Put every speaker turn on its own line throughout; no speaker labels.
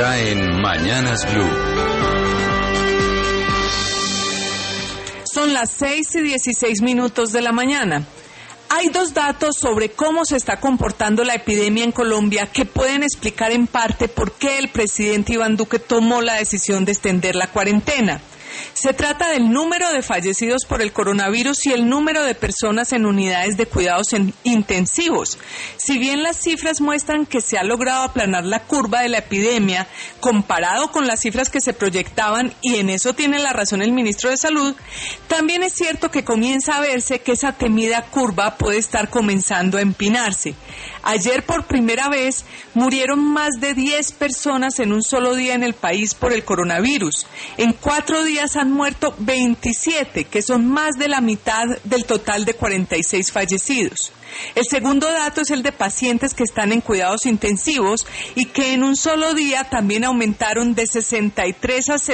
En Mañanas Blue.
Son las 6:16 de la mañana. Hay dos datos sobre cómo se está comportando la epidemia en Colombia que pueden explicar en parte por qué el presidente Iván Duque tomó la decisión de extender la cuarentena. Se trata del número de fallecidos por el coronavirus y el número de personas en unidades de cuidados intensivos. Si bien las cifras muestran que se ha logrado aplanar la curva de la epidemia comparado con las cifras que se proyectaban, y en eso tiene la razón el ministro de Salud, también es cierto que comienza a verse que esa temida curva puede estar comenzando a empinarse. Ayer por primera vez murieron más de 10 personas en un solo día en el país por el coronavirus. En 4 días han muerto 27, que son más de la mitad del total de 46 fallecidos. El segundo dato es el de pacientes que están en cuidados intensivos y que en un solo día también aumentaron de 63 a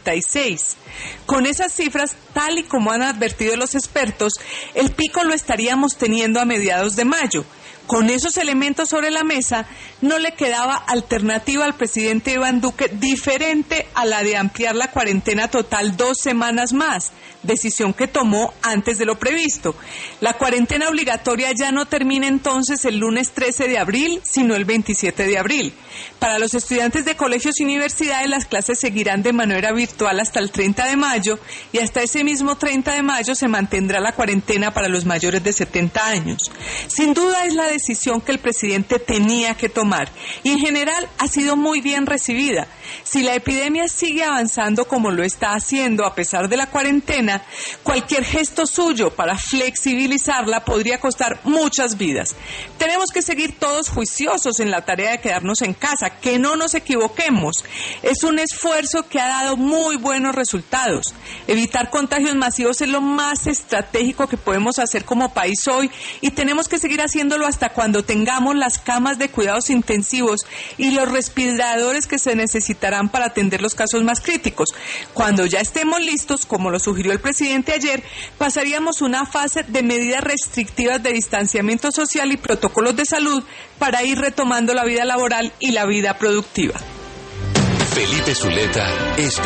76. Con esas cifras, tal y como han advertido los expertos, el pico lo estaríamos teniendo a mediados de mayo. Con esos elementos sobre la mesa, no le quedaba alternativa al presidente Iván Duque diferente a la de ampliar la cuarentena total 2 semanas más, decisión que tomó antes de lo previsto. La cuarentena obligatoria ya no termina entonces el lunes 13 de abril, sino el 27 de abril. Para los estudiantes de colegios y universidades, las clases seguirán de manera virtual hasta el 30 de mayo y hasta ese mismo 30 de mayo se mantendrá la cuarentena para los mayores de 70 años. Sin duda es la decisión que el presidente tenía que tomar y en general ha sido muy bien recibida. Si la epidemia sigue avanzando como lo está haciendo a pesar de la cuarentena, cualquier gesto suyo para flexibilizarla podría costar muchas vidas. Tenemos que seguir todos juiciosos en la tarea de quedarnos en casa, que no nos equivoquemos. Es un esfuerzo que ha dado muy buenos resultados. Evitar contagios masivos es lo más estratégico que podemos hacer como país hoy y tenemos que seguir haciéndolo hasta cuando tengamos las camas de cuidados intensivos y los respiradores que se necesitarán para atender los casos más críticos. Cuando ya estemos listos, como lo sugirió el presidente ayer, pasaríamos una fase de medidas restrictivas de distanciamiento social y protocolos de salud para ir retomando la vida laboral y la vida productiva.
Felipe Zuleta es